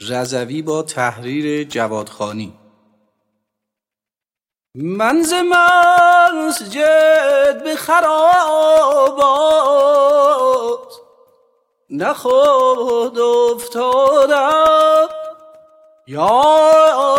رضوی با تحریر جوادخانی. من ز مسجد به خرابات نه خود افتادم، یا